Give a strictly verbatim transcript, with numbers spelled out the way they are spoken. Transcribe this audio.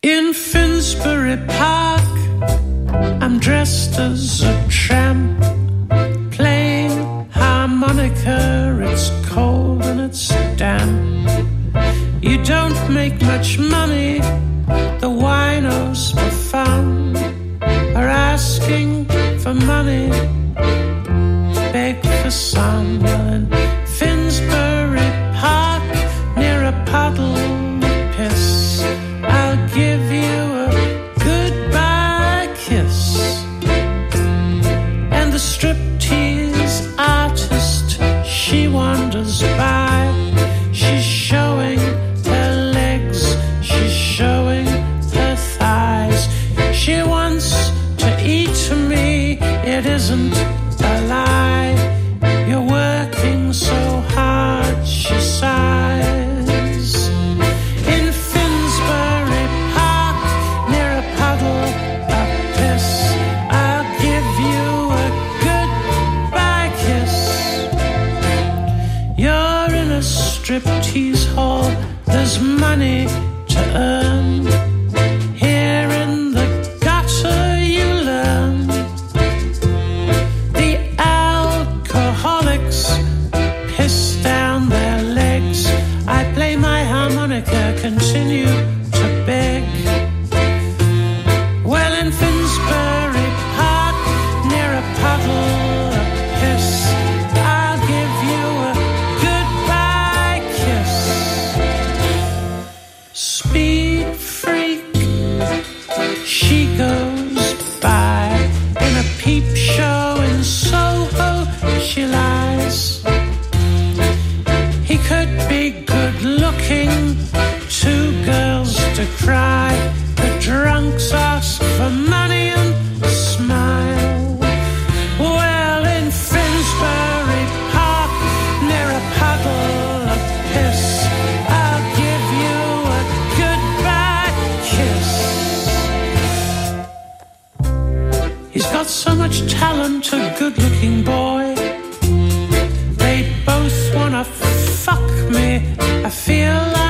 In Finsbury Park, I'm dressed as a tramp, playing harmonica. It's cold and it's damp. You don't make much money. The winos for fun are asking for money, beg for some. Well, in Finsbury Park, near a puddle of piss, I'll give you a goodbye kiss. And the striptease artist, she wanders by. She's showing her legs, she's showing her thighs. She wants to eat me, it isn't a lie. You're working so hard, she sighs. In Finsbury Park, near a puddle of piss, I'll give you a goodbye kiss. You're in a striptease hall, there's money to earn. Here in the gutter you learn. The alcoholics piss down their legs. I play my harmonica, continue to beg. Well, in Finsbury Park, near a puddle of piss, I'll give you a goodbye kiss. Speed freak, she goes by. In a peep show in Soho, she lies. He could be good looking, two girls to cry. The drunks ask for money and smile. Well, in Finsbury Park, near a puddle of piss, I'll give you a goodbye kiss. He's got so much talent, a good-looking boy. They both wanna fuck me. I feel like